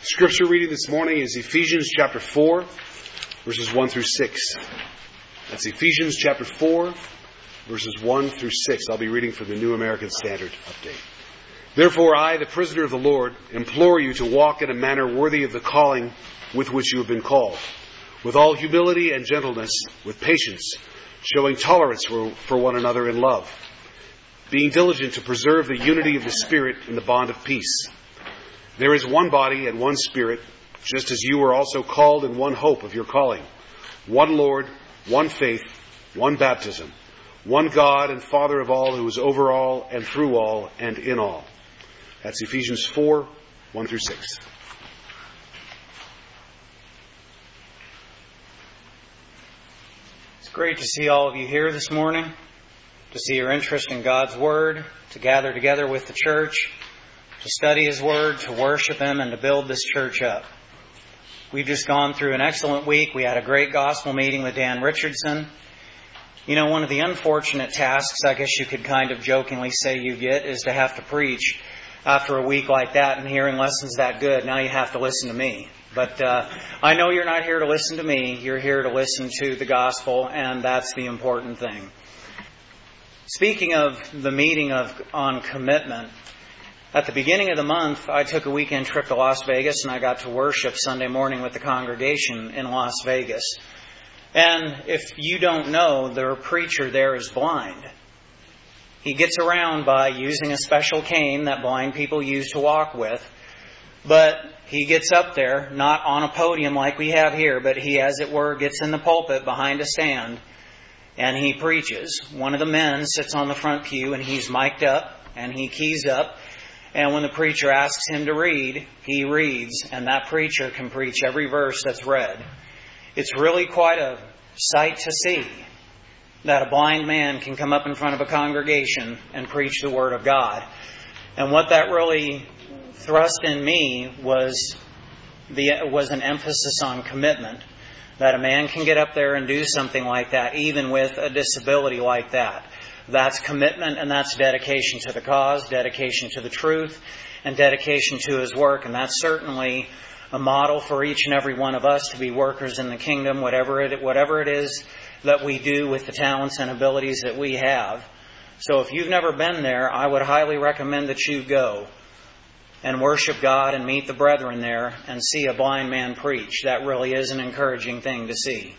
Scripture reading this morning is Ephesians chapter 4, verses 1 through 6. That's Ephesians chapter 4, verses 1 through 6. I'll be reading from the New American Standard Update. Therefore I, the prisoner of the Lord, implore you to walk in a manner worthy of the calling with which you have been called, with all humility and gentleness, with patience, showing tolerance for one another in love, being diligent to preserve the unity of the Spirit in the bond of peace. There is one body and one Spirit, just as you were also called in one hope of your calling. One Lord, one faith, one baptism, one God and Father of all, who is over all and through all and in all. That's Ephesians 4, 1 through 6. It's great to see all of you here this morning, to see your interest in God's Word, to gather together with the church, to study His Word, to worship Him, and to build this church up. We've just gone through an excellent week. We had a great gospel meeting with Dan Richardson. You know, one of the unfortunate tasks, I guess you could kind of jokingly say you get, is to have to preach after a week like that and hearing lessons that good. Now you have to listen to me. But I know you're not here to listen to me. You're here to listen to the gospel, and that's the important thing. Speaking of the meeting on commitment, at the beginning of the month, I took a weekend trip to Las Vegas, and I got to worship Sunday morning with the congregation in Las Vegas. And if you don't know, their preacher there is blind. He gets around by using a special cane that blind people use to walk with. But he gets up there, not on a podium like we have here, but he, as it were, gets in the pulpit behind a stand, and he preaches. One of the men sits on the front pew, and he's mic'd up, and he keys up. And when the preacher asks him to read, he reads, and that preacher can preach every verse that's read. It's really quite a sight to see that a blind man can come up in front of a congregation and preach the Word of God. And what that really thrust in me was an emphasis on commitment. That a man can get up there and do something like that, even with a disability like that. That's commitment, and that's dedication to the cause, dedication to the truth, and dedication to His work. And that's certainly a model for each and every one of us to be workers in the kingdom, whatever it is that we do with the talents and abilities that we have. So if you've never been there, I would highly recommend that you go and worship God and meet the brethren there and see a blind man preach. That really is an encouraging thing to see.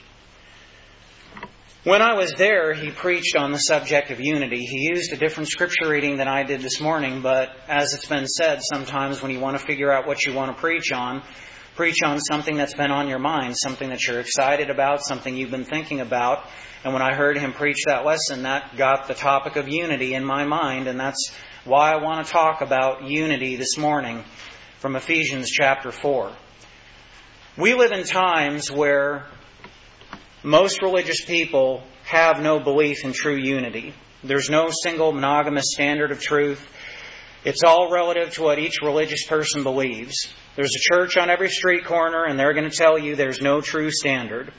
When I was there, he preached on the subject of unity. He used a different scripture reading than I did this morning, but as it's been said, sometimes when you want to figure out what you want to preach on something that's been on your mind, something that you're excited about, something you've been thinking about. And when I heard him preach that lesson, that got the topic of unity in my mind, and that's why I want to talk about unity this morning from Ephesians chapter 4. We live in times where most religious people have no belief in true unity. There's no single monogamous standard of truth. It's all relative to what each religious person believes. There's a church on every street corner, and they're going to tell you there's no true standard.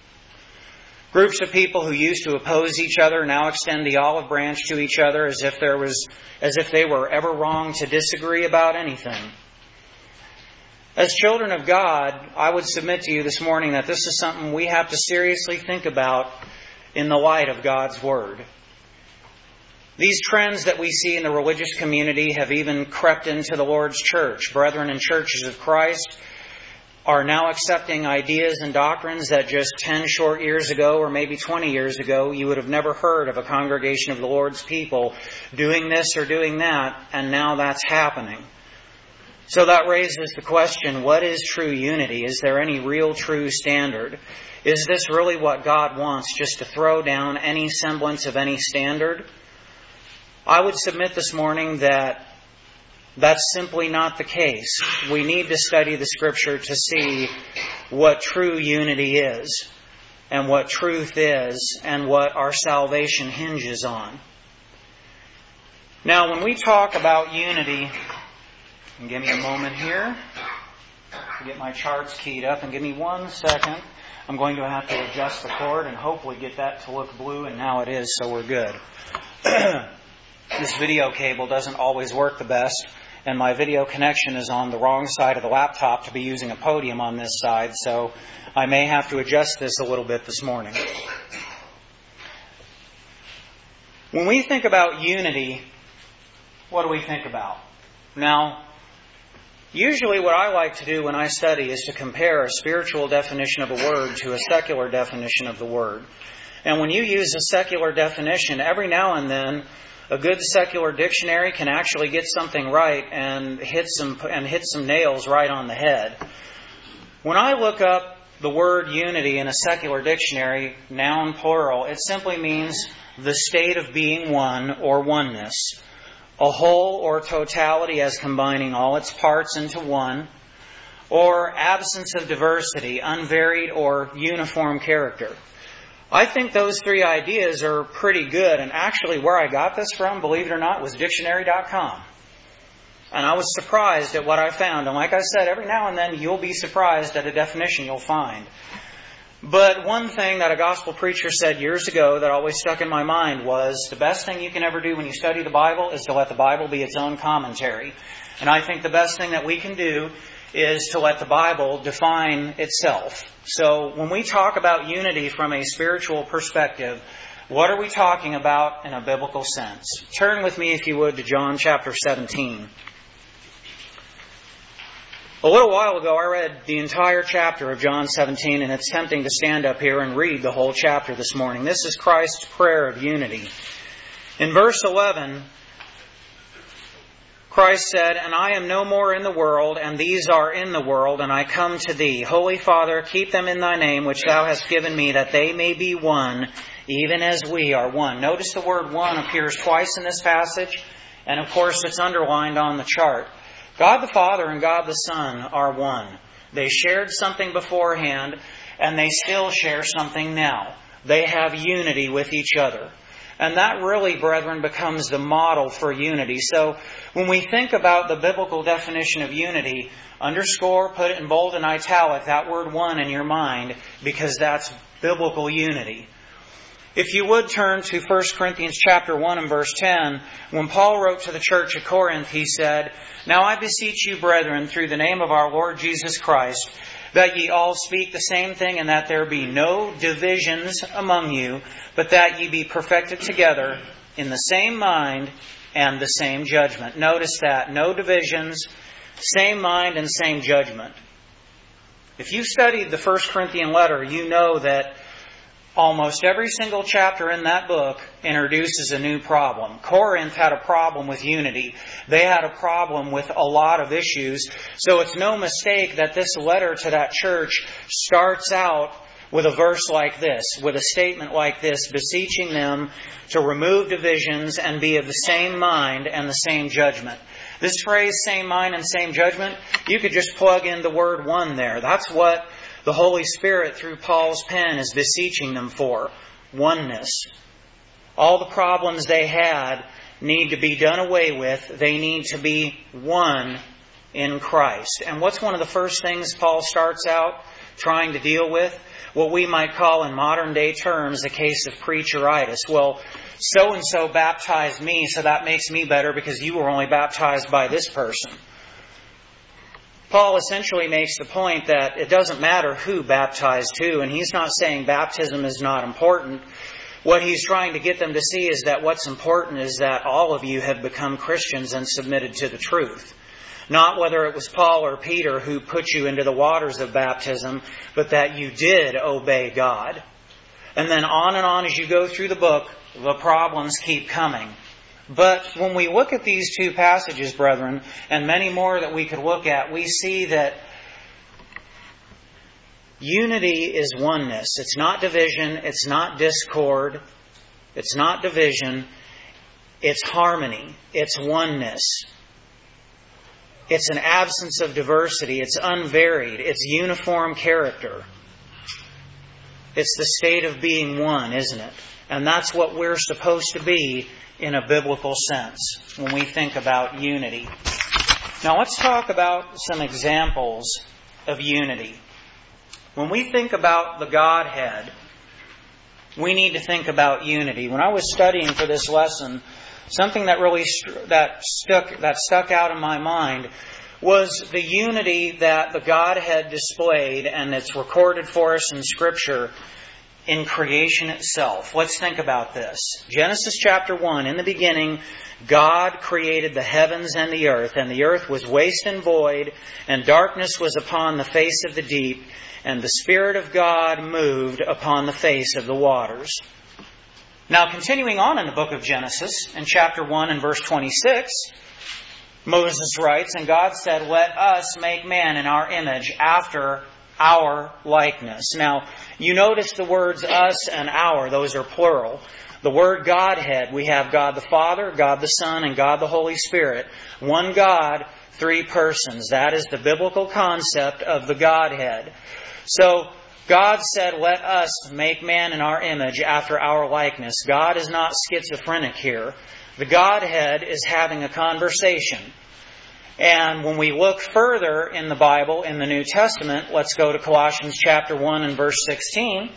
Groups of people who used to oppose each other now extend the olive branch to each other as if they were ever wrong to disagree about anything. As children of God, I would submit to you this morning that this is something we have to seriously think about in the light of God's Word. These trends that we see in the religious community have even crept into the Lord's church. Brethren in churches of Christ are now accepting ideas and doctrines that just 10 short years ago or maybe 20 years ago you would have never heard of a congregation of the Lord's people doing this or doing that, and now that's happening. So that raises the question, what is true unity? Is there any real true standard? Is this really what God wants, just to throw down any semblance of any standard? I would submit this morning that that's simply not the case. We need to study the Scripture to see what true unity is, and what truth is, and what our salvation hinges on. Now, when we talk about unity, and give me a moment here to get my charts keyed up, and give me 1 second. I'm going to have to adjust the cord and hopefully get that to look blue, and now it is, so we're good. This video cable doesn't always work the best. and my video connection is on the wrong side of the laptop to be using a podium on this side, so I may have to adjust this a little bit this morning. When we think about unity, what do we think about? Now, usually what I like to do when I study is to compare a spiritual definition of a word to a secular definition of the word. And when you use a secular definition, every now and then a good secular dictionary can actually get something right and hit some nails right on the head. When I look up the word unity in a secular dictionary, noun plural, it simply means the state of being one or oneness. A whole or totality as combining all its parts into one. Or absence of diversity, unvaried or uniform character. I think those three ideas are pretty good. And actually where I got this from, believe it or not, was dictionary.com. And I was surprised at what I found. And like I said, every now and then you'll be surprised at a definition you'll find. But one thing that a gospel preacher said years ago that always stuck in my mind was the best thing you can ever do when you study the Bible is to let the Bible be its own commentary. And I think the best thing that we can do is to let the Bible define itself. So when we talk about unity from a spiritual perspective, what are we talking about in a biblical sense? Turn with me, if you would, to John chapter 17. A little while ago, I read the entire chapter of John 17, and it's tempting to stand up here and read the whole chapter this morning. This is Christ's prayer of unity. In verse 11, Christ said, "And I am no more in the world, and these are in the world, and I come to thee. Holy Father, keep them in thy name, which thou hast given me, that they may be one, even as we are one." Notice the word one appears twice in this passage, and of course it's underlined on the chart. God the Father and God the Son are one. They shared something beforehand, and they still share something now. They have unity with each other. And that really, brethren, becomes the model for unity. So when we think about the biblical definition of unity, underscore, put it in bold and italic, that word one in your mind, because that's biblical unity. If you would turn to 1 Corinthians chapter 1 and verse 10, when Paul wrote to the church at Corinth, he said, "Now I beseech you, brethren, through the name of our Lord Jesus Christ, that ye all speak the same thing, and that there be no divisions among you, but that ye be perfected together in the same mind and the same judgment." Notice that. No divisions, same mind and same judgment. If you studied the 1 Corinthian letter, you know that almost every single chapter in that book introduces a new problem. Corinth had a problem with unity. They had a problem with a lot of issues. So it's no mistake that this letter to that church starts out with a verse like this, with a statement like this, beseeching them to remove divisions and be of the same mind and the same judgment. This phrase, same mind and same judgment, you could just plug in the word one there. That's what the Holy Spirit, through Paul's pen, is beseeching them for. Oneness. All the problems they had need to be done away with. They need to be one in Christ. And what's one of the first things Paul starts out trying to deal with? What we might call in modern day terms a case of preacheritis. Well, so-and-so baptized me, so that makes me better because you were only baptized by this person. Paul essentially makes the point that it doesn't matter who baptized who, and he's not saying baptism is not important. What he's trying to get them to see is that what's important is that all of you have become Christians and submitted to the truth. Not whether it was Paul or Peter who put you into the waters of baptism, but that you did obey God. And then on as you go through the book, the problems keep coming. But when we look at these two passages, brethren, and many more that we could look at, we see that unity is oneness. It's not division. It's not discord. It's not division. It's harmony. It's oneness. It's an absence of diversity. It's unvaried. It's uniform character. It's the state of being one, isn't it? And that's what we're supposed to be in a biblical sense when we think about unity. Now let's talk about some examples of unity. When we think about the Godhead, we need to think about unity. When I was studying for this lesson, something that really stuck out in my mind was the unity that the Godhead displayed, and it's recorded for us in Scripture in creation itself. Let's think about this. Genesis chapter 1, in the beginning, God created the heavens and the earth was waste and void, and darkness was upon the face of the deep, and the Spirit of God moved upon the face of the waters. Now, continuing on in the book of Genesis, in chapter 1 and verse 26, Moses writes, "And God said, Let us make man in our image, after our likeness." Now, you notice the words us and our, those are plural. The word Godhead, we have God the Father, God the Son, and God the Holy Spirit. One God, three persons. That is the biblical concept of the Godhead. So, God said, "Let us make man in our image, after our likeness." God is not schizophrenic here. The Godhead is having a conversation. And when we look further in the Bible, in the New Testament, let's go to Colossians chapter 1 and verse 16.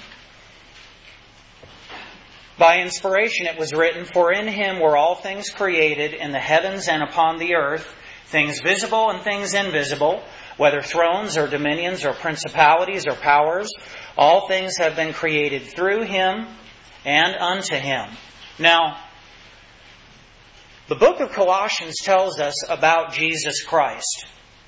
By inspiration it was written, "For in Him were all things created, in the heavens and upon the earth, things visible and things invisible, whether thrones or dominions or principalities or powers. All things have been created through Him and unto Him." Now, the book of Colossians tells us about Jesus Christ.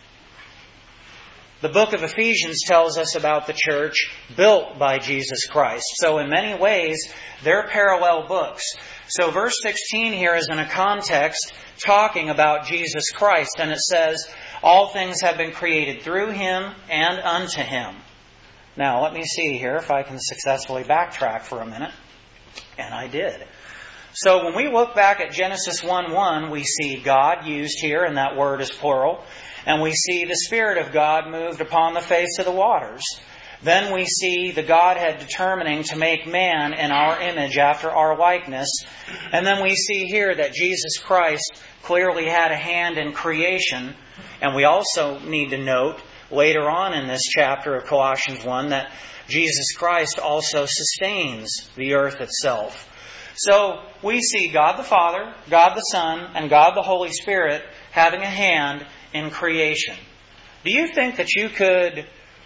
The book of Ephesians tells us about the church built by Jesus Christ. So in many ways, they're parallel books. So verse 16 here is in a context talking about Jesus Christ. And it says, "All things have been created through Him and unto Him." Now let me see here if I can successfully backtrack for a minute. And I did. So when we look back at Genesis 1:1, we see God used here, and that word is plural. And we see the Spirit of God moved upon the face of the waters. Then we see the Godhead determining to make man in our image, after our likeness. And then we see here that Jesus Christ clearly had a hand in creation. And we also need to note later on in this chapter of Colossians 1 that Jesus Christ also sustains the earth itself. So we see God the Father, God the Son, and God the Holy Spirit having a hand in creation. Do you think that you could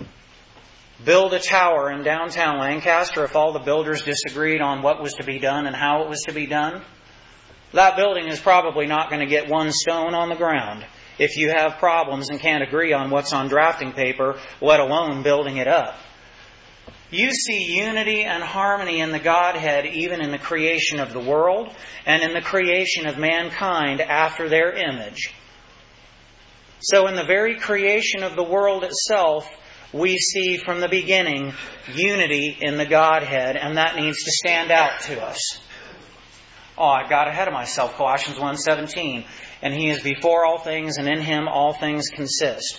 build a tower in downtown Lancaster if all the builders disagreed on what was to be done and how it was to be done? That building is probably not going to get one stone on the ground if you have problems and can't agree on what's on drafting paper, let alone building it up. You see unity and harmony in the Godhead even in the creation of the world and in the creation of mankind after their image. So in the very creation of the world itself, we see from the beginning unity in the Godhead, and that needs to stand out to us. Oh, I got ahead of myself. Colossians 1:17. "And He is before all things, and in Him all things consist."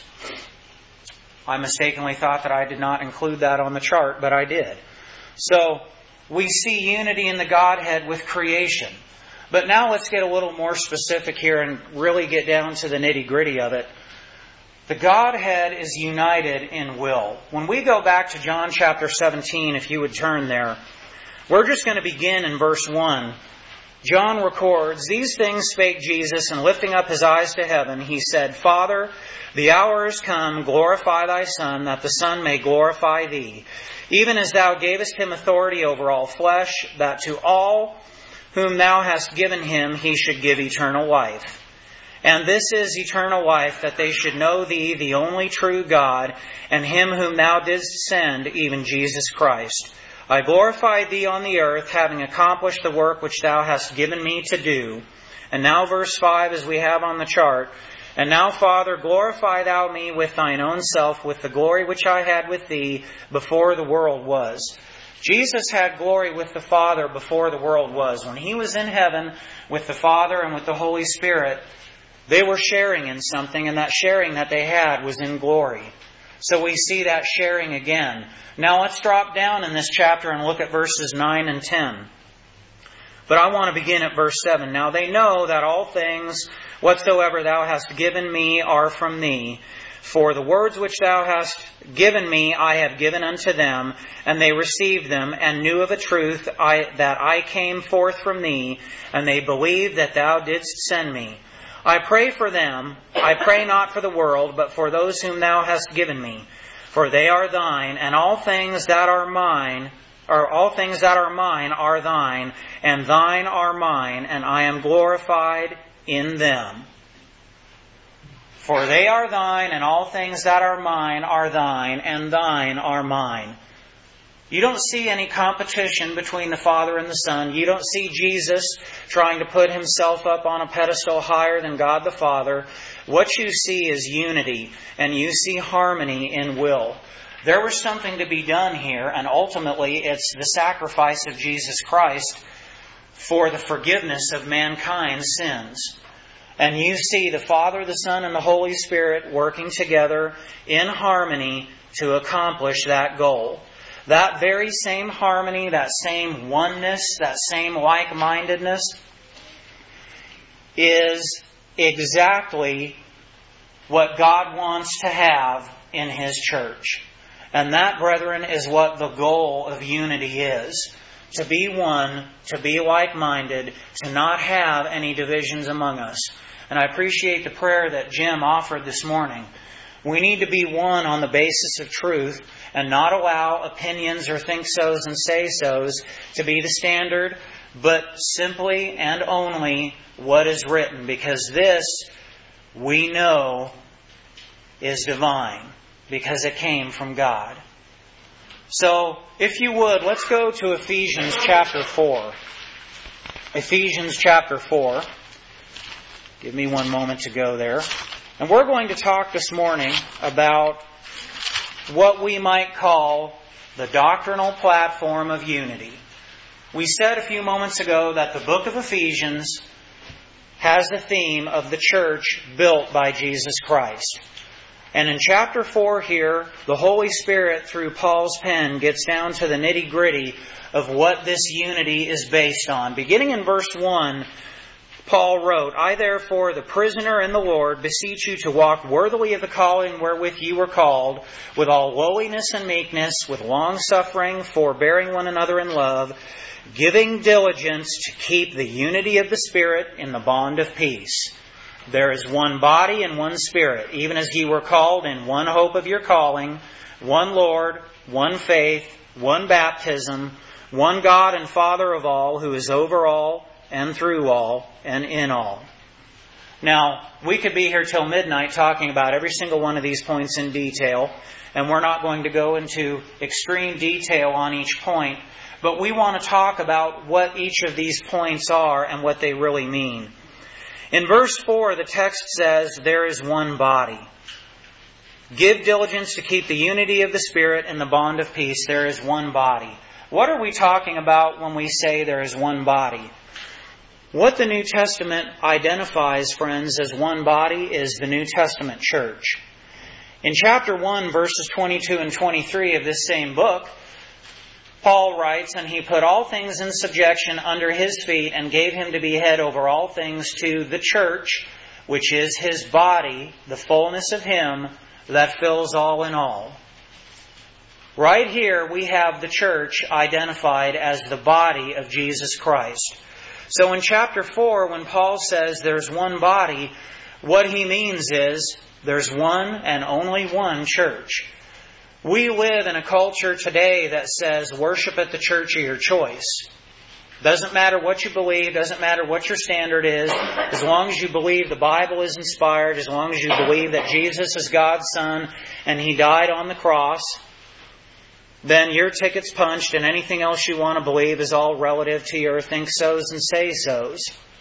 I mistakenly thought that I did not include that on the chart, but I did. So, we see unity in the Godhead with creation. But now let's get a little more specific here and really get down to the nitty-gritty of it. The Godhead is united in will. When we go back to John chapter 17, if you would turn there, we're just going to begin in verse 1. John records, "These things spake Jesus, and lifting up His eyes to heaven, He said, Father, the hour is come, glorify Thy Son, that the Son may glorify Thee, even as Thou gavest Him authority over all flesh, that to all whom Thou hast given Him He should give eternal life. And this is eternal life, that they should know Thee, the only true God, and Him whom Thou didst send, even Jesus Christ. I glorify Thee on the earth, having accomplished the work which Thou hast given me to do." And now verse 5, as we have on the chart. "And now, Father, glorify Thou me with Thine own self, with the glory which I had with Thee before the world was." Jesus had glory with the Father before the world was. When He was in heaven with the Father and with the Holy Spirit, they were sharing in something, and that sharing that they had was in glory. So we see that sharing again. Now let's drop down in this chapter and look at verses 9 and 10. But I want to begin at verse 7. "Now they know that all things whatsoever Thou hast given me are from Thee. For the words which thou hast given me, I have given unto them, and they received them, and knew of a truth that I came forth from thee, and they believed that thou didst send me. I pray for them. I pray not for the world, but for those whom thou hast given me. For they are thine, and all things that are mine are thine, and thine are mine, and I am glorified in them. For they are thine, and all things that are mine are thine, and thine are mine. You don't see any competition between the Father and the Son. You don't see Jesus trying to put himself up on a pedestal higher than God the Father. What you see is unity, and you see harmony in will. There was something to be done here, and ultimately it's the sacrifice of Jesus Christ for the forgiveness of mankind's sins. And you see the Father, the Son, and the Holy Spirit working together in harmony to accomplish that goal. That very same harmony, that same oneness, that same like-mindedness is exactly what God wants to have in His church. And that, brethren, is what the goal of unity is. To be one, to be like-minded, to not have any divisions among us. And I appreciate the prayer that Jim offered this morning. We need to be one on the basis of truth and not allow opinions or think-sos and say-sos to be the standard, but simply and only what is written, because this, we know, is divine, because it came from God. So, if you would, let's go to Ephesians chapter 4. Ephesians chapter 4. Give me one moment to go there. And we're going to talk this morning about what we might call the doctrinal platform of unity. We said a few moments ago that the book of Ephesians has the theme of the church built by Jesus Christ. And in chapter 4 here, the Holy Spirit, through Paul's pen, gets down to the nitty-gritty of what this unity is based on. Beginning in verse 1, Paul wrote, I therefore, the prisoner in the Lord, beseech you to walk worthily of the calling wherewith ye were called, with all lowliness and meekness, with long-suffering, forbearing one another in love, giving diligence to keep the unity of the Spirit in the bond of peace. There is one body and one Spirit, even as ye were called in one hope of your calling, one Lord, one faith, one baptism, one God and Father of all, who is over all, and through all, and in all. Now, we could be here till midnight talking about every single one of these points in detail, and we're not going to go into extreme detail on each point, but we want to talk about what each of these points are and what they really mean. In verse 4, the text says, there is one body. Give diligence to keep the unity of the Spirit in the bond of peace. There is one body. What are we talking about when we say there is one body? What the New Testament identifies, friends, as one body is the New Testament church. In chapter 1, verses 22 and 23 of this same book, Paul writes, and he put all things in subjection under his feet and gave him to be head over all things to the church, which is his body, the fullness of him that fills all in all. Right here we have the church identified as the body of Jesus Christ. So in chapter 4, when Paul says there's one body, what he means is there's one and only one church. We live in a culture today that says worship at the church of your choice. Doesn't matter what you believe, doesn't matter what your standard is, as long as you believe the Bible is inspired, as long as you believe that Jesus is God's Son and He died on the cross, then your ticket's punched and anything else you want to believe is all relative to your think-sos and say-sos.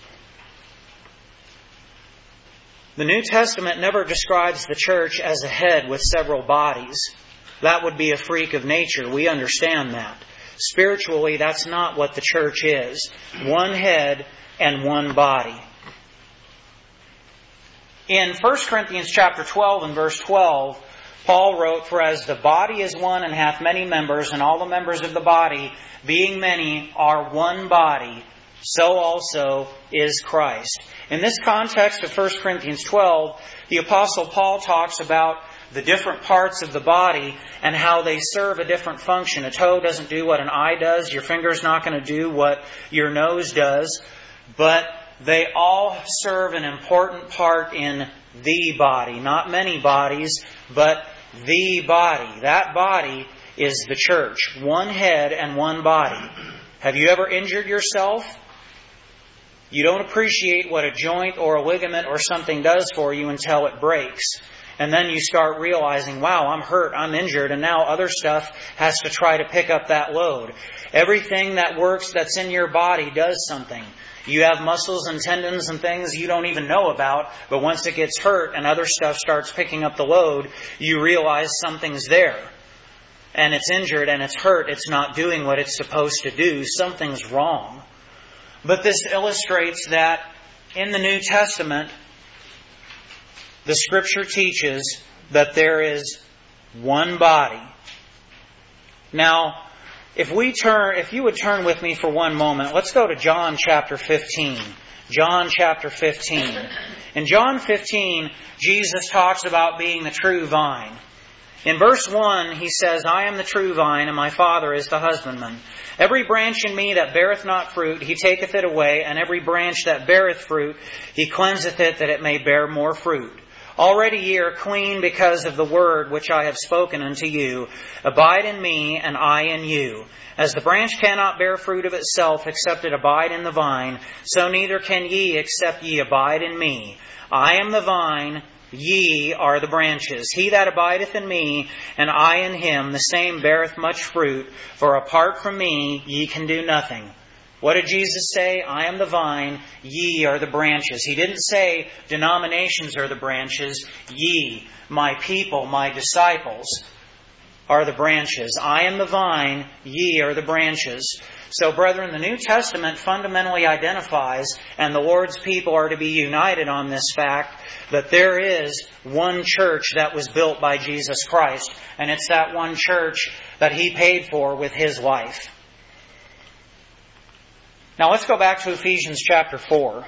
The New Testament never describes the church as a head with several bodies. That would be a freak of nature. We understand that. Spiritually, that's not what the church is. One head and one body. In 1 Corinthians chapter 12 and verse 12, Paul wrote, for as the body is one and hath many members, and all the members of the body, being many, are one body, so also is Christ. In this context of 1 Corinthians 12, the Apostle Paul talks about the different parts of the body and how they serve a different function. A toe doesn't do what an eye does. Your finger's not going to do what your nose does. But they all serve an important part in the body. Not many bodies, but the body. That body is the church. One head and one body. Have you ever injured yourself? You don't appreciate what a joint or a ligament or something does for you until it breaks. And then you start realizing, wow, I'm hurt, I'm injured, and now other stuff has to try to pick up that load. Everything that works that's in your body does something. You have muscles and tendons and things you don't even know about, but once it gets hurt and other stuff starts picking up the load, you realize something's there. And it's injured and it's hurt, it's not doing what it's supposed to do. Something's wrong. But this illustrates that in the New Testament, the Scripture teaches that there is one body. Now, if you would turn with me for one moment, let's go to John chapter 15. John chapter 15. In John 15, Jesus talks about being the true vine. In verse 1, He says, I am the true vine, and my Father is the husbandman. Every branch in me that beareth not fruit, He taketh it away, and every branch that beareth fruit, He cleanseth it, that it may bear more fruit. Already ye are clean because of the word which I have spoken unto you. Abide in me, and I in you. As the branch cannot bear fruit of itself, except it abide in the vine, so neither can ye, except ye abide in me. I am the vine, ye are the branches. He that abideth in me, and I in him, the same beareth much fruit. For apart from me, ye can do nothing. What did Jesus say? I am the vine, ye are the branches. He didn't say denominations are the branches. Ye, my people, my disciples, are the branches. I am the vine, ye are the branches. So, brethren, the New Testament fundamentally identifies, and the Lord's people are to be united on this fact, that there is one church that was built by Jesus Christ. And it's that one church that He paid for with His life. Now let's go back to Ephesians chapter 4.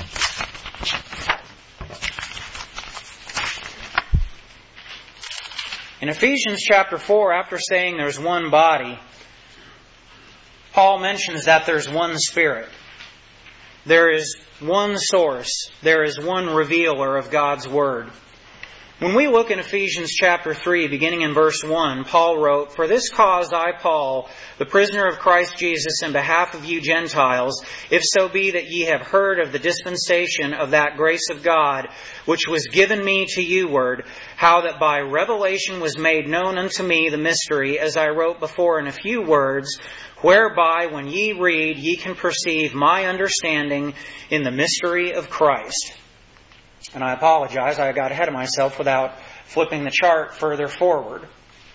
In Ephesians chapter 4, after saying there's one body, Paul mentions that there's one Spirit. There is one source. There is one revealer of God's Word. When we look in Ephesians chapter 3, beginning in verse 1, Paul wrote, For this cause I, Paul, the prisoner of Christ Jesus, in behalf of you Gentiles, if so be that ye have heard of the dispensation of that grace of God, which was given me to youward, how that by revelation was made known unto me the mystery, as I wrote before in a few words, whereby when ye read, ye can perceive my understanding in the mystery of Christ. And I apologize, I got ahead of myself without flipping the chart further forward.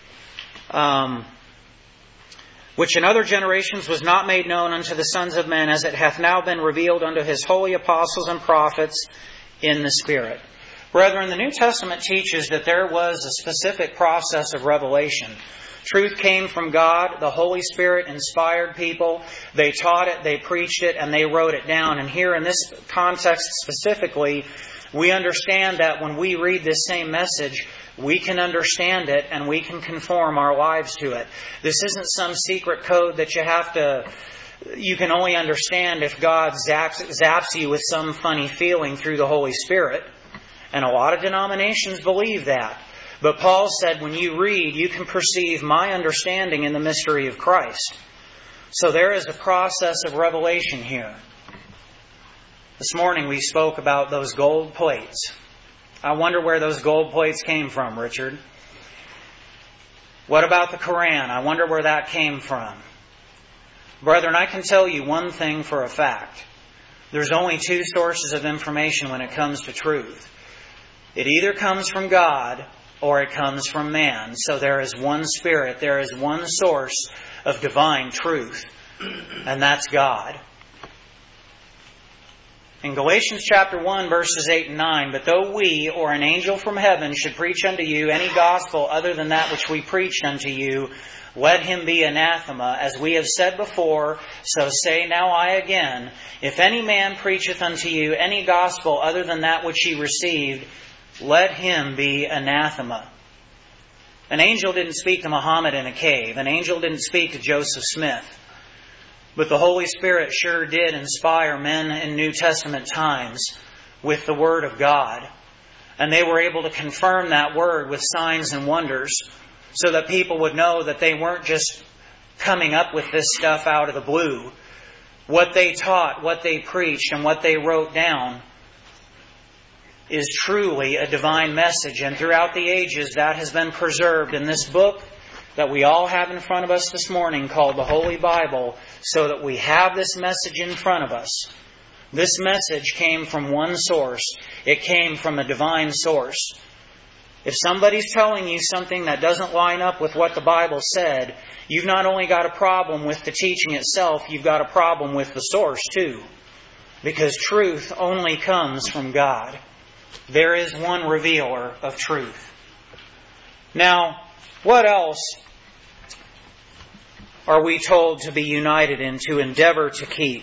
Which in other generations was not made known unto the sons of men, as it hath now been revealed unto His holy apostles and prophets in the Spirit. Brethren, the New Testament teaches that there was a specific process of revelation. Truth came from God. The Holy Spirit inspired people. They taught it, they preached it, and they wrote it down. And here in this context specifically, we understand that when we read this same message, we can understand it and we can conform our lives to it. This isn't some secret code that you can only understand if God zaps you with some funny feeling through the Holy Spirit. And a lot of denominations believe that. But Paul said, when you read, you can perceive my understanding in the mystery of Christ. So there is a process of revelation here. This morning we spoke about those gold plates. I wonder where those gold plates came from, Richard. What about the Koran? I wonder where that came from. Brethren, I can tell you one thing for a fact. There's only two sources of information when it comes to truth. It either comes from God or it comes from man. So there is one Spirit, there is one source of divine truth, and that's God. In Galatians chapter 1, verses 8 and 9, But though we, or an angel from heaven, should preach unto you any gospel other than that which we preached unto you, let him be anathema. As we have said before, so say now I again, if any man preacheth unto you any gospel other than that which ye received, let him be anathema. An angel didn't speak to Muhammad in a cave. An angel didn't speak to Joseph Smith. But the Holy Spirit sure did inspire men in New Testament times with the Word of God. And they were able to confirm that Word with signs and wonders so that people would know that they weren't just coming up with this stuff out of the blue. What they taught, what they preached, and what they wrote down is truly a divine message. And throughout the ages, that has been preserved in this book that we all have in front of us this morning called the Holy Bible, so that we have this message in front of us. This message came from one source. It came from a divine source. If somebody's telling you something that doesn't line up with what the Bible said, you've not only got a problem with the teaching itself, you've got a problem with the source too. Because truth only comes from God. There is one revealer of truth. Now, what else are we told to be united in, to endeavor to keep?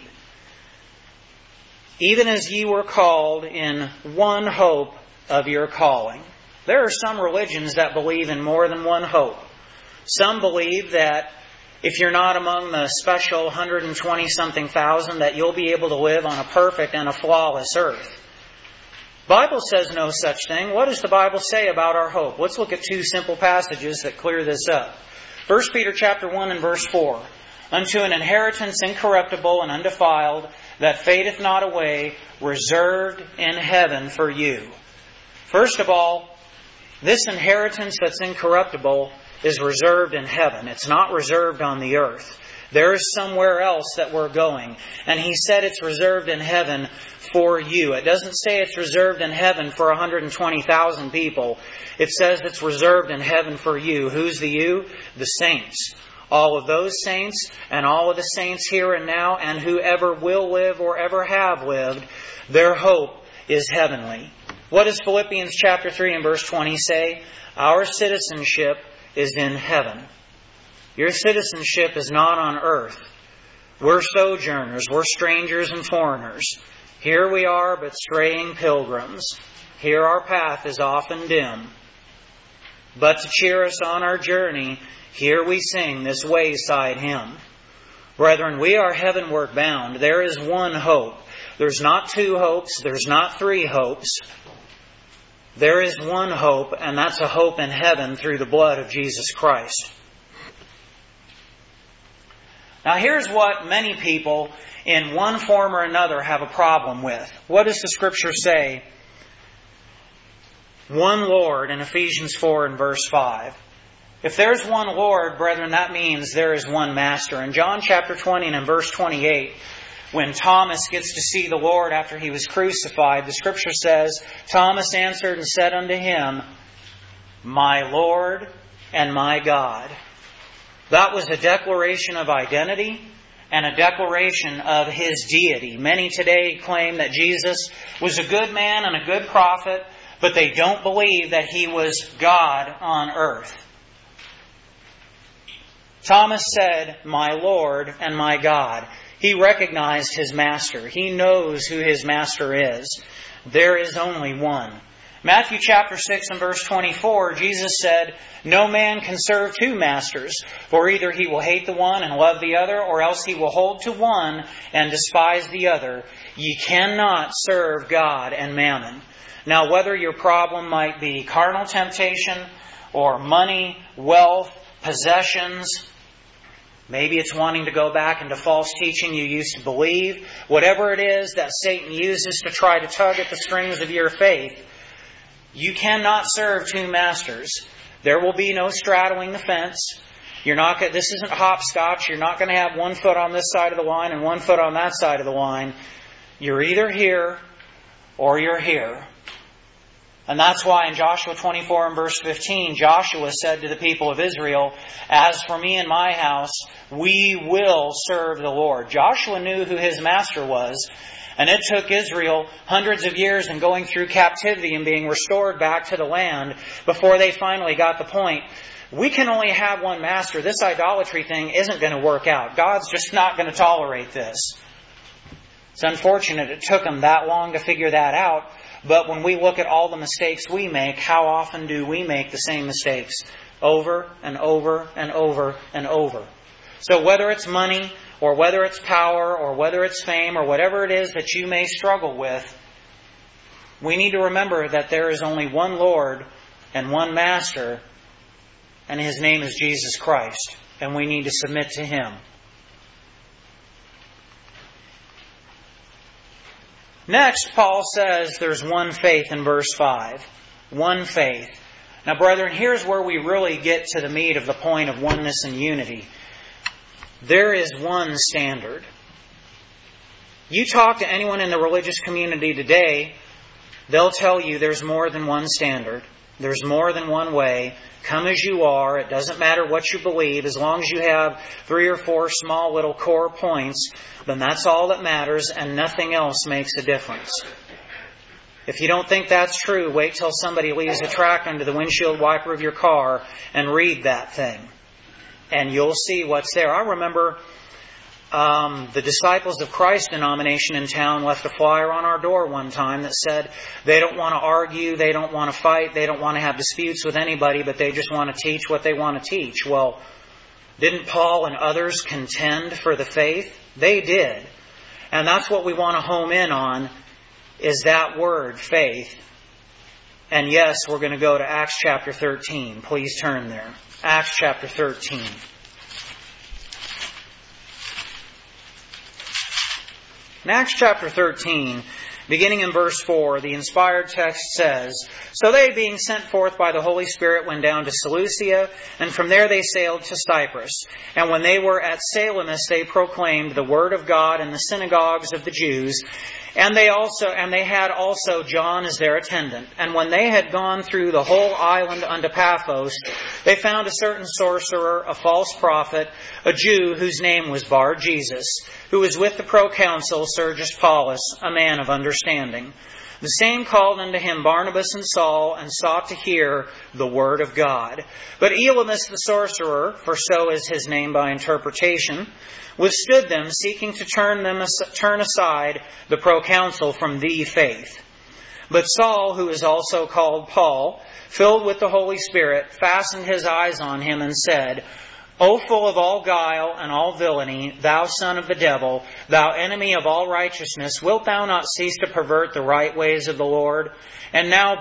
Even as ye were called in one hope of your calling. There are some religions that believe in more than one hope. Some believe that if you're not among the special 120-something thousand, that you'll be able to live on a perfect and a flawless earth. The Bible says no such thing. What does the Bible say about our hope? Let's look at two simple passages that clear this up. 1 Peter chapter 1 and verse 4. Unto an inheritance incorruptible and undefiled, that fadeth not away, reserved in heaven for you. First of all, this inheritance that's incorruptible is reserved in heaven. It's not reserved on the earth. There is somewhere else that we're going. And He said it's reserved in heaven for you. It doesn't say it's reserved in heaven for 120,000 people. It says it's reserved in heaven for you. Who's the you? The saints. All of those saints and all of the saints here and now and whoever will live or ever have lived, their hope is heavenly. What does Philippians chapter 3 and verse 20 say? Our citizenship is in heaven. Your citizenship is not on earth. We're sojourners. We're strangers and foreigners. Here we are but straying pilgrims. Here our path is often dim. But to cheer us on our journey, here we sing this wayside hymn. Brethren, we are heavenward bound. There is one hope. There's not two hopes. There's not three hopes. There is one hope, and that's a hope in heaven through the blood of Jesus Christ. Now here's what many people in one form or another have a problem with. What does the Scripture say? One Lord in Ephesians 4 and verse 5. If there's one Lord, brethren, that means there is one Master. In John chapter 20 and in verse 28, when Thomas gets to see the Lord after He was crucified, the Scripture says, Thomas answered and said unto Him, My Lord and my God. That was a declaration of identity and a declaration of His deity. Many today claim that Jesus was a good man and a good prophet, but they don't believe that He was God on earth. Thomas said, My Lord and my God. He recognized His Master. He knows who His Master is. There is only one. Matthew chapter 6 and verse 24, Jesus said, No man can serve two masters, for either he will hate the one and love the other, or else he will hold to one and despise the other. Ye cannot serve God and mammon. Now, whether your problem might be carnal temptation, or money, wealth, possessions, maybe it's wanting to go back into false teaching you used to believe, whatever it is that Satan uses to try to tug at the strings of your faith, you cannot serve two masters. There will be no straddling the fence. This isn't hopscotch. You're not going to have one foot on this side of the line and one foot on that side of the line. You're either here or you're here. And that's why in Joshua 24 and verse 15, Joshua said to the people of Israel, As for me and my house, we will serve the Lord. Joshua knew who his master was. And it took Israel hundreds of years in going through captivity and being restored back to the land before they finally got the point. We can only have one master. This idolatry thing isn't going to work out. God's just not going to tolerate this. It's unfortunate it took them that long to figure that out. But when we look at all the mistakes we make, how often do we make the same mistakes? Over and over and over and over. So whether it's money, or whether it's power, or whether it's fame, or whatever it is that you may struggle with, we need to remember that there is only one Lord and one Master, and His name is Jesus Christ. And we need to submit to Him. Next, Paul says there's one faith in verse 5. One faith. Now, brethren, here's where we really get to the meat of the point of oneness and unity. There is one standard. You talk to anyone in the religious community today, they'll tell you there's more than one standard. There's more than one way. Come as you are. It doesn't matter what you believe. As long as you have 3 or 4 small little core points, then that's all that matters and nothing else makes a difference. If you don't think that's true, wait till somebody leaves a tract under the windshield wiper of your car and read that thing. And you'll see what's there. I remember the Disciples of Christ denomination in town left a flyer on our door one time that said they don't want to argue, they don't want to fight, they don't want to have disputes with anybody, but they just want to teach what they want to teach. Well, didn't Paul and others contend for the faith? They did. And that's what we want to home in on, is that word, faith. And yes, we're going to go to Acts chapter 13. Please turn there. Acts chapter 13. In Acts chapter 13, beginning in verse 4, the inspired text says, "So they, being sent forth by the Holy Spirit, went down to Seleucia, and from there they sailed to Cyprus. And when they were at Salamis, they proclaimed the word of God in the synagogues of the Jews. And they had also John as their attendant. And when they had gone through the whole island unto Paphos, they found a certain sorcerer, a false prophet, a Jew whose name was Bar-Jesus, who was with the proconsul Sergius Paulus, a man of understanding. The same called unto him Barnabas and Saul, and sought to hear the word of God. But Elymas the sorcerer, for so is his name by interpretation, withstood them, seeking to turn aside the proconsul from the faith. But Saul, who is also called Paul, filled with the Holy Spirit, fastened his eyes on him and said, O full of all guile and all villainy, thou son of the devil, thou enemy of all righteousness, wilt thou not cease to pervert the right ways of the Lord? And now,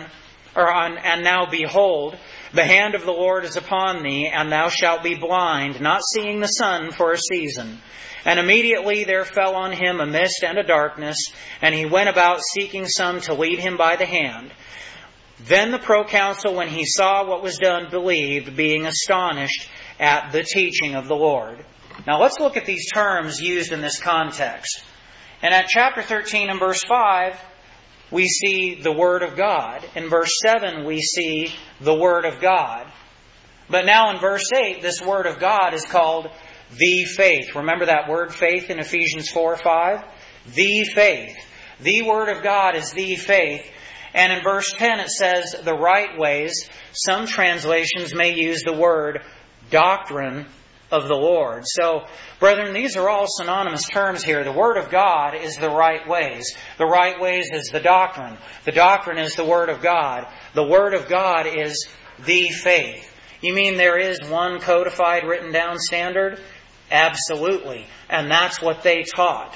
behold, the hand of the Lord is upon thee, and thou shalt be blind, not seeing the sun for a season. And immediately there fell on him a mist and a darkness, and he went about seeking some to lead him by the hand. Then the proconsul, when he saw what was done, believed, being astonished at the teaching of the Lord." Now let's look at these terms used in this context. And at chapter 13 and verse 5, we see the Word of God. In verse 7, we see the Word of God. But now in verse 8, this Word of God is called the faith. Remember that word faith in Ephesians 4:5? The faith. The Word of God is the faith. And in verse 10 it says the right ways. Some translations may use the word doctrine of the Lord. So, brethren, these are all synonymous terms here. The Word of God is the right ways. The right ways is the doctrine. The doctrine is the Word of God. The Word of God is the faith. You mean there is one codified, written down standard? Absolutely. And that's what they taught.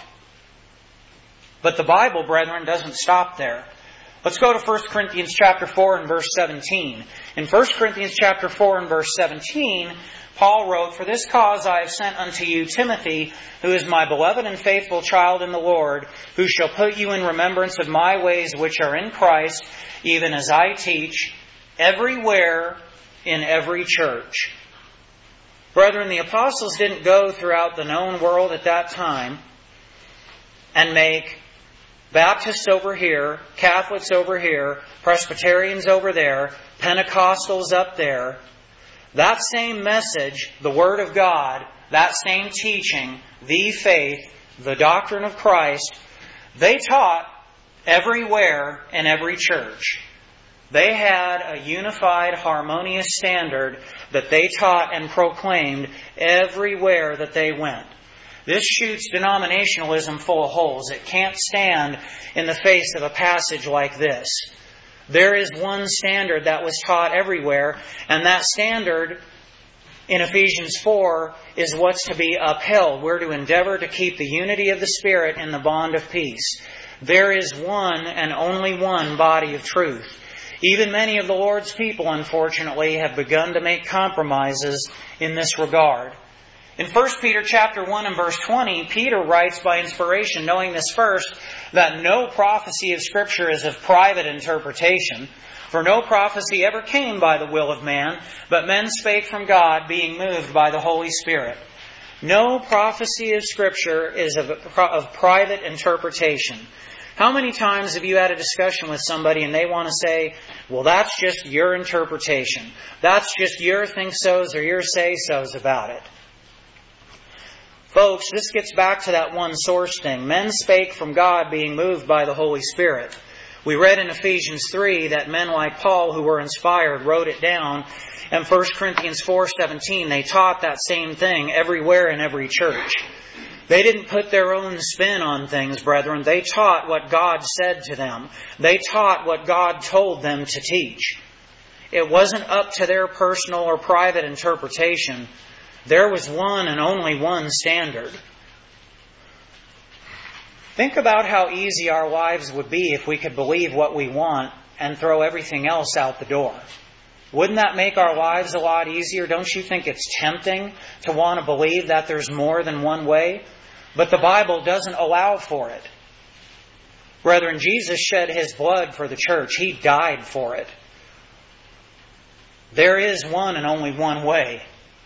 But the Bible, brethren, doesn't stop there. Let's go to 1 Corinthians chapter 4 and verse 17. In 1 Corinthians chapter 4 and verse 17, Paul wrote, "For this cause I have sent unto you Timothy, who is my beloved and faithful child in the Lord, who shall put you in remembrance of my ways which are in Christ, even as I teach, everywhere in every church." Brethren, the apostles didn't go throughout the known world at that time and make Baptists over here, Catholics over here, Presbyterians over there, Pentecostals up there. That same message, the Word of God, that same teaching, the faith, the doctrine of Christ, they taught everywhere in every church. They had a unified, harmonious standard that they taught and proclaimed everywhere that they went. This shoots denominationalism full of holes. It can't stand in the face of a passage like this. There is one standard that was taught everywhere, and that standard in Ephesians 4 is what's to be upheld. We're to endeavor to keep the unity of the Spirit in the bond of peace. There is one and only one body of truth. Even many of the Lord's people, unfortunately, have begun to make compromises in this regard. In 1 Peter chapter 1 and verse 20, Peter writes by inspiration, knowing this first, that no prophecy of Scripture is of private interpretation. For no prophecy ever came by the will of man, but men spake from God, being moved by the Holy Spirit. No prophecy of Scripture is of private interpretation. How many times have you had a discussion with somebody and they want to say, well, that's just your interpretation. That's just your think-sos or your say-sos about it. Folks, this gets back to that one source thing. Men spake from God, being moved by the Holy Spirit. We read in Ephesians 3 that men like Paul, who were inspired, wrote it down. And 1 Corinthians 4:17, they taught that same thing everywhere in every church. They didn't put their own spin on things, brethren. They taught what God said to them. They taught what God told them to teach. It wasn't up to their personal or private interpretation. There was one and only one standard. Think about how easy our lives would be if we could believe what we want and throw everything else out the door. Wouldn't that make our lives a lot easier? Don't you think it's tempting to want to believe that there's more than one way? But the Bible doesn't allow for it. Brethren, Jesus shed His blood for the church. He died for it. There is one and only one way.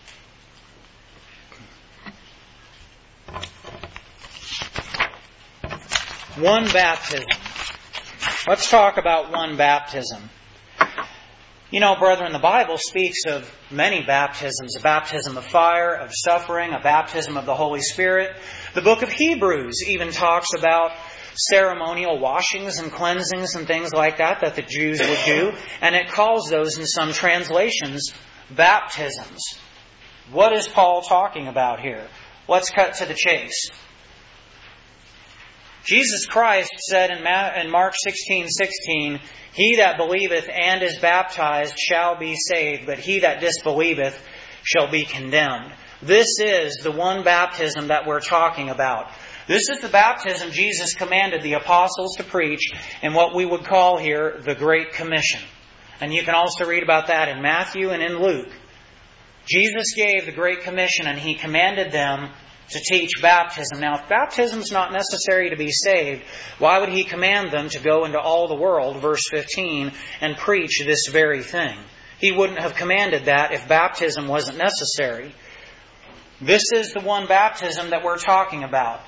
One baptism. Let's talk about one baptism. You know, brethren, the Bible speaks of many baptisms. A baptism of fire, of suffering, a baptism of the Holy Spirit. The book of Hebrews even talks about ceremonial washings and cleansings and things like that the Jews would do. And it calls those in some translations baptisms. What is Paul talking about here? Let's cut to the chase. Jesus Christ said in Mark 16:16, He that believeth and is baptized shall be saved, but he that disbelieveth shall be condemned. This is the one baptism that we're talking about. This is the baptism Jesus commanded the apostles to preach in what we would call here the Great Commission. And you can also read about that in Matthew and in Luke. Jesus gave the Great Commission and He commanded them to teach baptism. Now, if baptism is not necessary to be saved, why would He command them to go into all the world, verse 15, and preach this very thing? He wouldn't have commanded that if baptism wasn't necessary. This is the one baptism that we're talking about.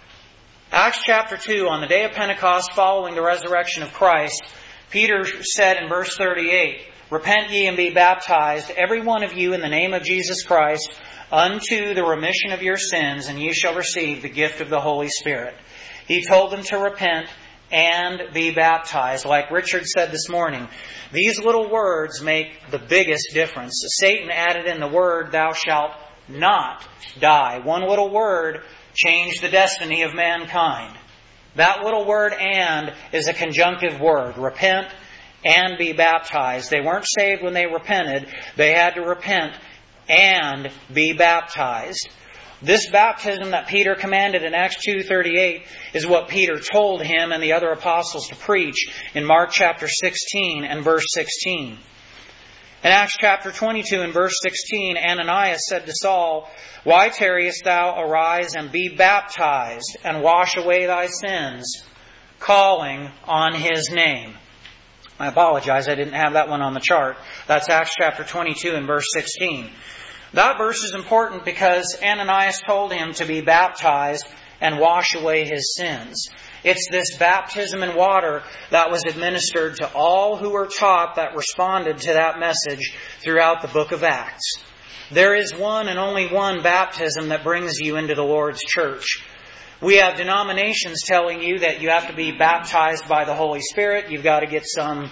Acts chapter 2, on the day of Pentecost following the resurrection of Christ, Peter said in verse 38, Repent ye and be baptized, every one of you, in the name of Jesus Christ, unto the remission of your sins, and ye shall receive the gift of the Holy Spirit. He told them to repent and be baptized. Like Richard said this morning, these little words make the biggest difference. Satan added in the word, thou shalt not die. One little word changed the destiny of mankind. That little word and is a conjunctive word. Repent and be baptized. They weren't saved when they repented. They had to repent and be baptized. This baptism that Peter commanded in Acts 2:38 is what Peter told him and the other apostles to preach in Mark chapter 16 and verse 16. In Acts chapter 22 and verse 16, Ananias said to Saul, Why tarriest thou? Arise and be baptized and wash away thy sins, calling on His name. I apologize, I didn't have that one on the chart. That's Acts chapter 22 and verse 16. That verse is important because Ananias told him to be baptized and wash away his sins. It's this baptism in water that was administered to all who were taught that responded to that message throughout the book of Acts. There is one and only one baptism that brings you into the Lord's church. We have denominations telling you that you have to be baptized by the Holy Spirit. You've got to get some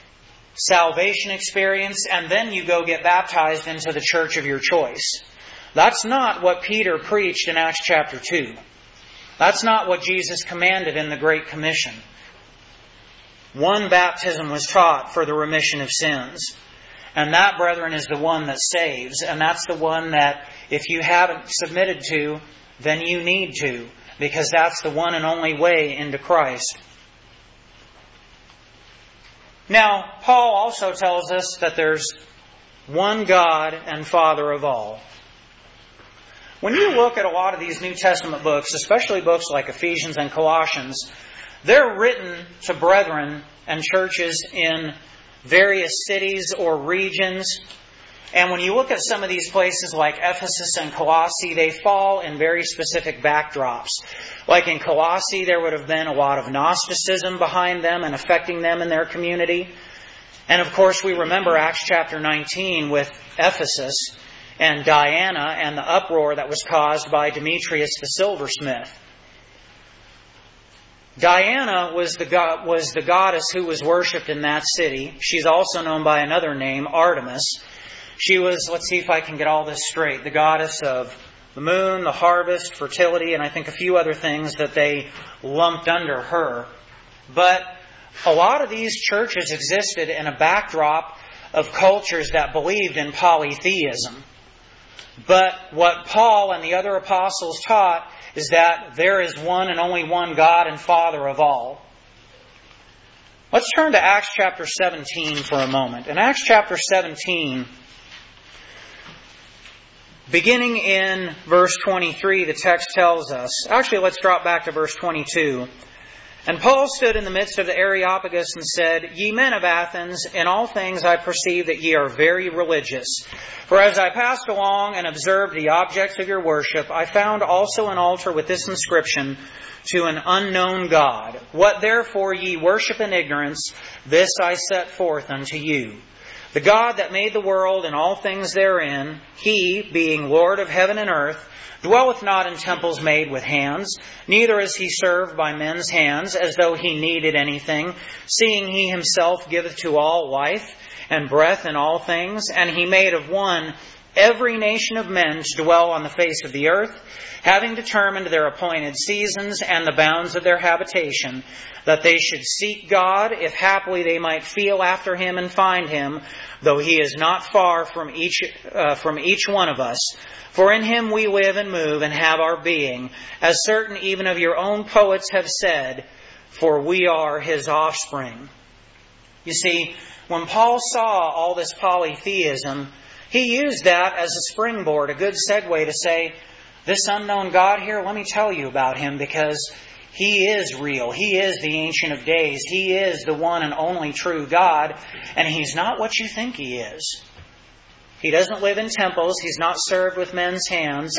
salvation experience, and then you go get baptized into the church of your choice. That's not what Peter preached in Acts chapter 2. That's not what Jesus commanded in the Great Commission. One baptism was taught for the remission of sins. And that, brethren, is the one that saves. And that's the one that if you haven't submitted to, then you need to. Because that's the one and only way into Christ. Now, Paul also tells us that there's one God and Father of all. When you look at a lot of these New Testament books, especially books like Ephesians and Colossians, they're written to brethren and churches in various cities or regions. And when you look at some of these places like Ephesus and Colossae, they fall in very specific backdrops. Like in Colossae, there would have been a lot of Gnosticism behind them and affecting them in their community. And of course, we remember Acts chapter 19 with Ephesus and Diana and the uproar that was caused by Demetrius the silversmith. Diana was the goddess who was worshipped in that city. She's also known by another name, Artemis. She was, let's see if I can get all this straight, the goddess of the moon, the harvest, fertility, and I think a few other things that they lumped under her. But a lot of these churches existed in a backdrop of cultures that believed in polytheism. But what Paul and the other apostles taught is that there is one and only one God and Father of all. Let's turn to Acts chapter 17 for a moment. In Acts chapter 17, beginning in verse 23, the text tells us, actually let's drop back to verse 22. And Paul stood in the midst of the Areopagus and said, Ye men of Athens, in all things I perceive that ye are very religious. For as I passed along and observed the objects of your worship, I found also an altar with this inscription, To an unknown God. What therefore ye worship in ignorance, this I set forth unto you. The God that made the world and all things therein, He, being Lord of heaven and earth, dwelleth not in temples made with hands, neither is He served by men's hands, as though He needed anything, seeing He Himself giveth to all life and breath in all things, and He made of one every nation of men to dwell on the face of the earth, having determined their appointed seasons and the bounds of their habitation, that they should seek God, if haply they might feel after Him and find Him, though He is not far from each one of us. For in Him we live and move and have our being, as certain even of your own poets have said, for we are His offspring. You see, when Paul saw all this polytheism, he used that as a springboard, a good segue to say, this unknown God here, let me tell you about Him, because He is real. He is the Ancient of Days. He is the one and only true God, and He's not what you think He is. He doesn't live in temples. He's not served with men's hands.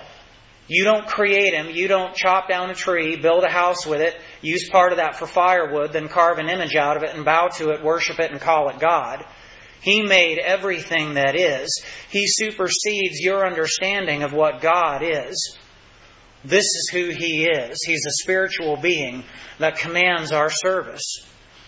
You don't create Him. You don't chop down a tree, build a house with it, use part of that for firewood, then carve an image out of it and bow to it, worship it, and call it God. He made everything that is. He supersedes your understanding of what God is. This is who He is. He's a spiritual being that commands our service.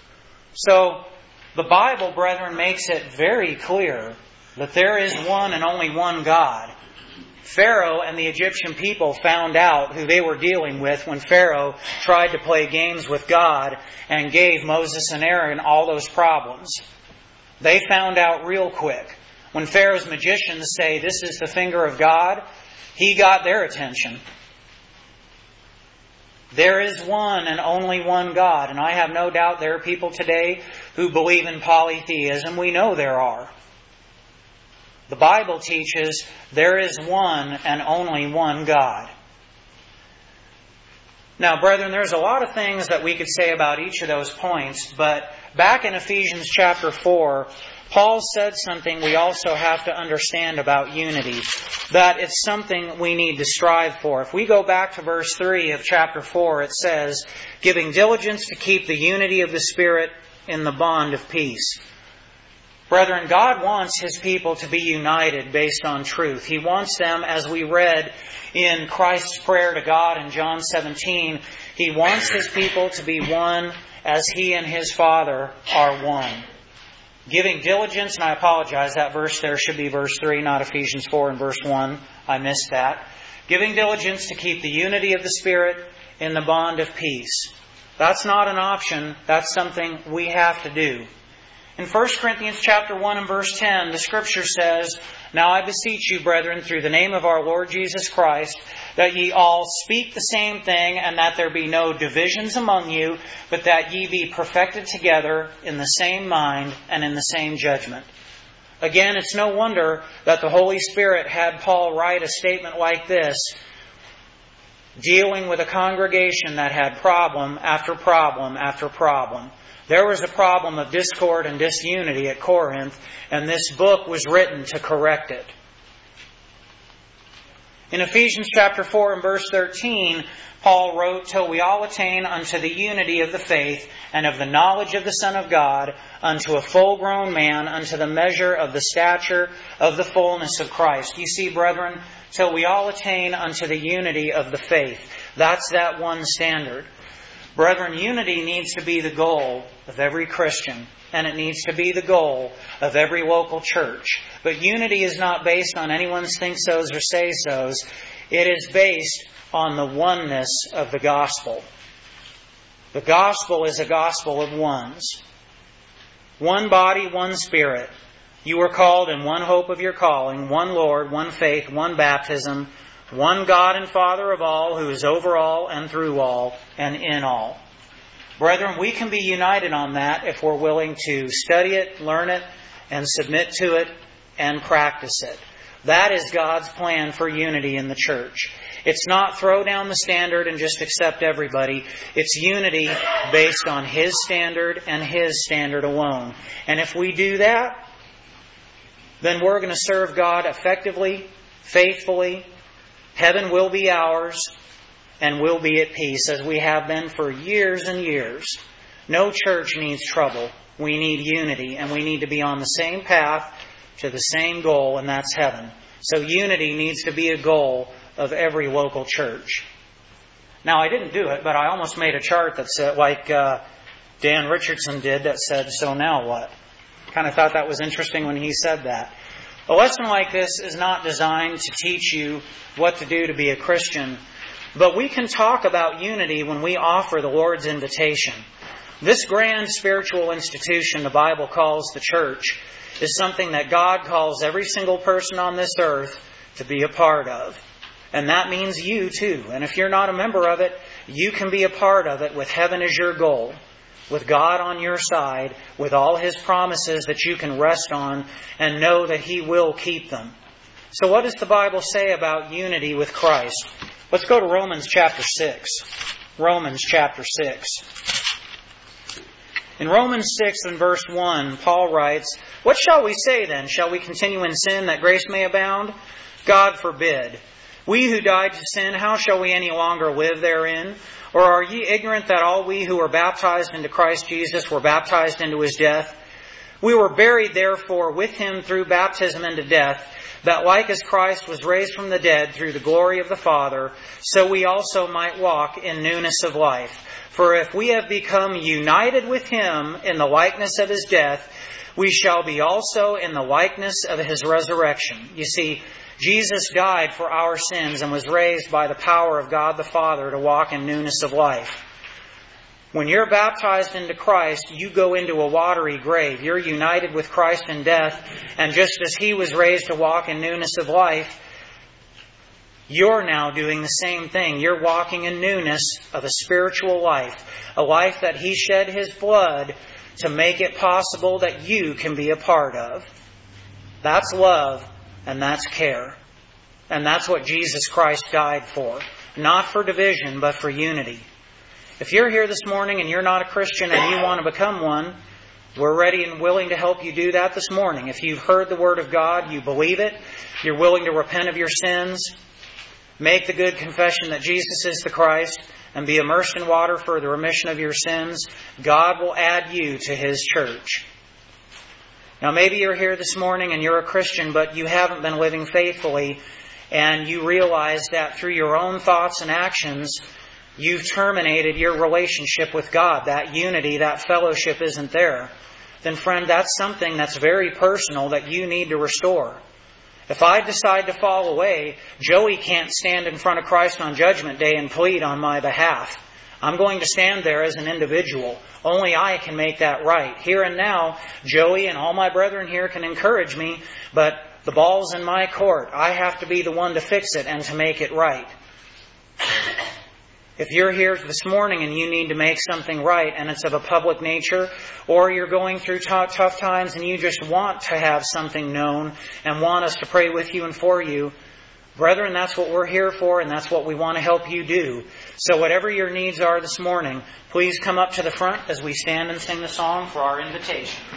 So, the Bible, brethren, makes it very clear that there is one and only one God. Pharaoh and the Egyptian people found out who they were dealing with when Pharaoh tried to play games with God and gave Moses and Aaron all those problems. They found out real quick. When Pharaoh's magicians say, this is the finger of God, he got their attention. There is one and only one God, and I have no doubt there are people today who believe in polytheism. We know there are. The Bible teaches there is one and only one God. Now, brethren, there's a lot of things that we could say about each of those points, but back in Ephesians chapter 4, Paul said something we also have to understand about unity, that it's something we need to strive for. If we go back to verse 3 of chapter 4, it says, giving diligence to keep the unity of the Spirit in the bond of peace. Brethren, God wants His people to be united based on truth. He wants them, as we read in Christ's prayer to God in John 17, He wants His people to be one as He and His Father are one. Giving diligence, and I apologize, that verse there should be verse 3, not Ephesians 4 and verse 1. I missed that. Giving diligence to keep the unity of the Spirit in the bond of peace. That's not an option. That's something we have to do. In 1 Corinthians chapter 1 and verse 10, the Scripture says, "Now I beseech you, brethren, through the name of our Lord Jesus Christ, that ye all speak the same thing, and that there be no divisions among you, but that ye be perfected together in the same mind and in the same judgment." Again, it's no wonder that the Holy Spirit had Paul write a statement like this, dealing with a congregation that had problem after problem after problem. There was a problem of discord and disunity at Corinth, and this book was written to correct it. In Ephesians chapter 4 and verse 13, Paul wrote, "Till we all attain unto the unity of the faith and of the knowledge of the Son of God, unto a full-grown man, unto the measure of the stature of the fullness of Christ." You see, brethren, till we all attain unto the unity of the faith. That's that one standard. Brethren, unity needs to be the goal of every Christian, and it needs to be the goal of every local church. But unity is not based on anyone's think-sos or say-sos. It is based on the oneness of the gospel. The gospel is a gospel of ones. One body, one Spirit. You are called in one hope of your calling, one Lord, one faith, one baptism, one God and Father of all, who is over all and through all and in all. Brethren, we can be united on that if we're willing to study it, learn it, and submit to it and practice it. That is God's plan for unity in the church. It's not throw down the standard and just accept everybody. It's unity based on His standard and His standard alone. And if we do that, then we're going to serve God effectively, faithfully. Heaven will be ours, and we'll be at peace, as we have been for years and years. No church needs trouble. We need unity, and we need to be on the same path to the same goal, and that's heaven. So unity needs to be a goal of every local church. Now, I didn't do it, but I almost made a chart that said, like Dan Richardson did, that said, "So now what?" Kind of thought that was interesting when he said that. A lesson like this is not designed to teach you what to do to be a Christian, but we can talk about unity when we offer the Lord's invitation. This grand spiritual institution the Bible calls the church is something that God calls every single person on this earth to be a part of. And that means you too. And if you're not a member of it, you can be a part of it with heaven as your goal, with God on your side, with all His promises that you can rest on and know that He will keep them. So what does the Bible say about unity with Christ? Let's go to Romans chapter 6. Romans chapter 6. In Romans 6 and verse 1, Paul writes, "What shall we say then? Shall we continue in sin that grace may abound? God forbid. We who died to sin, how shall we any longer live therein? Or are ye ignorant that all we who were baptized into Christ Jesus were baptized into His death? We were buried therefore with Him through baptism into death, that like as Christ was raised from the dead through the glory of the Father, so we also might walk in newness of life. For if we have become united with Him in the likeness of His death, we shall be also in the likeness of His resurrection." You see, Jesus died for our sins and was raised by the power of God the Father to walk in newness of life. When you're baptized into Christ, you go into a watery grave. You're united with Christ in death, and just as He was raised to walk in newness of life, you're now doing the same thing. You're walking in newness of a spiritual life, a life that He shed His blood to make it possible that you can be a part of. That's love. And that's care. And that's what Jesus Christ died for. Not for division, but for unity. If you're here this morning and you're not a Christian and you want to become one, we're ready and willing to help you do that this morning. If you've heard the Word of God, you believe it, you're willing to repent of your sins, make the good confession that Jesus is the Christ, and be immersed in water for the remission of your sins, God will add you to His church. Now maybe you're here this morning and you're a Christian, but you haven't been living faithfully, and you realize that through your own thoughts and actions, you've terminated your relationship with God. That unity, that fellowship isn't there. then friend, that's something that's very personal that you need to restore. If I decide to fall away, Joey can't stand in front of Christ on Judgment Day and plead on my behalf. I'm going to stand there as an individual. Only I can make that right. Here and now, Joey and all my brethren here can encourage me, but the ball's in my court. I have to be the one to fix it and to make it right. If you're here this morning and you need to make something right and it's of a public nature, or you're going through tough times and you just want to have something known and want us to pray with you and for you, brethren, that's what we're here for and that's what we want to help you do. So whatever your needs are this morning, please come up to the front as we stand and sing the song for our invitation.